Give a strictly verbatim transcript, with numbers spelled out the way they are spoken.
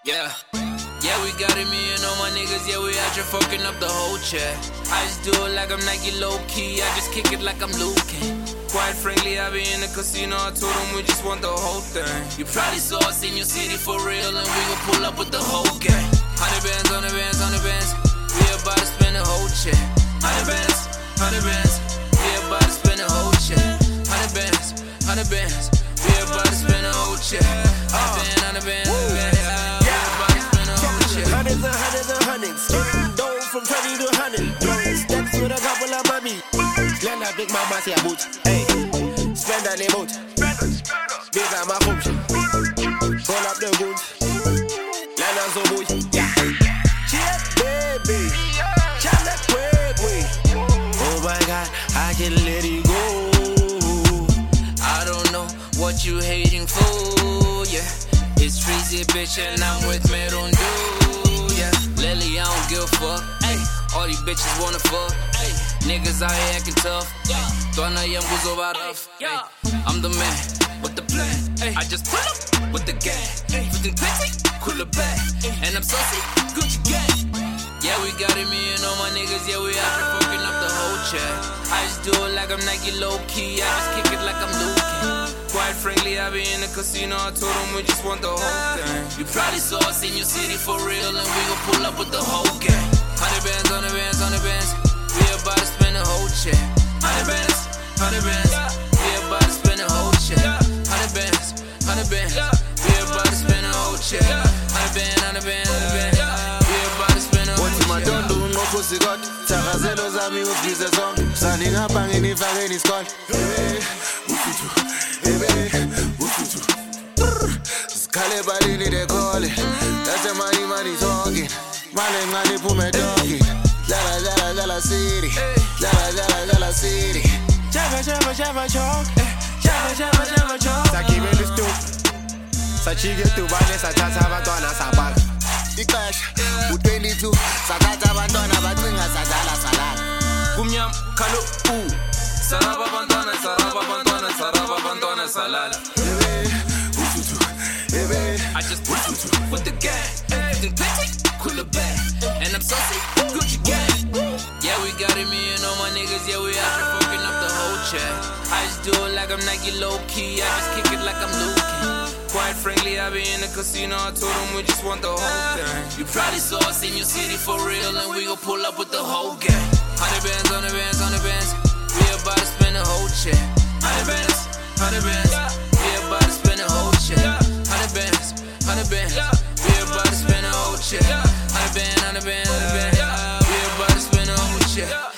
Yeah, yeah, we got it, me and all my niggas, yeah, we out here fucking up the whole chat. I just do it like I'm Nike low-key, I just kick it like I'm Luke. Quite frankly, I be in the casino, I told them we just want the whole thing. You probably saw us in your city for real, and we gon' pull up with the whole gang. Hundred bands, hundred bands, hundred bands, we about to spend the whole check. Hundred bands, hundred bands, we about to spend the whole check. Hundred bands, hundred bands, we about to spend the whole check. Hundred bands, hundred bands, hundred bands. Hundreds and hundreds and hundreds. Getting dough from twenty to one hundred. Blowing steps with a couple of mommy. Glenda big mama see a boot. Hey, spend on the boat. Big on my hoops. Roll up the goods. Land on some boy. Yeah. Cheers, baby. Chale quick. Oh my God, I can let it go. I don't know what you hating for, yeah. It's Treasy, bitch, and I'm with Meron Dude, yeah. Lily, I don't give a fuck, ayy. All these bitches wanna fuck, ayy. Niggas out here acting tough, yeah. Donna Yam goes over rough, yeah. I'm the man with the plan, ayy. I just pull up with the gang, everything petty, cool it back. And I'm saucy, Gucci gang. Yeah, we got it, me and all my niggas, yeah, we out here fucking up the whole chat. I just do it like I'm Nike low-key, I just kick it like I'm Luke. Quite frankly, I be in the casino, I told them we just want the whole thing. You probably saw us in your city for real, and we gon' pull up with the whole gang. Hundred bands, hundred bands, hundred bands, we about to spend the whole check. Hundred bands, hundred bands, we about to spend the whole check. Hundred bands, hundred bands, we about to spend the whole check. Hundred bands, hundred bands, hundred bands, we about to spend the whole check. Madondo ngokosi God, thakazelo zami usibize zonke. Saningapha nginifake nisikole. Ufuthu, ebe, ufuthu. Sikhale balini de khole. That's the money, money talking. Mali ngani phume talking. Dlala, dlala, dlala city. Dlala, dlala, dlala city. Java, java, java chalk. Java, java, java chalk. Sakibele stoop. Sachike tubane sathatha abantwana sabaka. Ixesha u-twenty-two sathatha abantwana bacinga sadlala salala. Kumnyama khalo u saraba abantwana saraba abantwana saraba abantwana salala. I just pull up with the gang, everything petty, cool it back. And I'm saucy, Gucci gang. Yeah, we got it, me and all my niggas, yeah, we out here fucking up the whole chat. I just do it like I'm Nike low-key, I just kick it like I'm Luke. Quite frankly, I be in the casino, I told them we just want the whole thing. You probably saw us in your city for real, and we gon' pull up with the whole gang. Hundred bands, hundred bands, hundred bands, we about to spend the whole check. Hundred bands, hundred bands, we about to spend the whole check. Hundred bands, hundred bands, we about to spend the whole check. Hundred bands, hundred bands, hundred bands, we about to spend the whole check.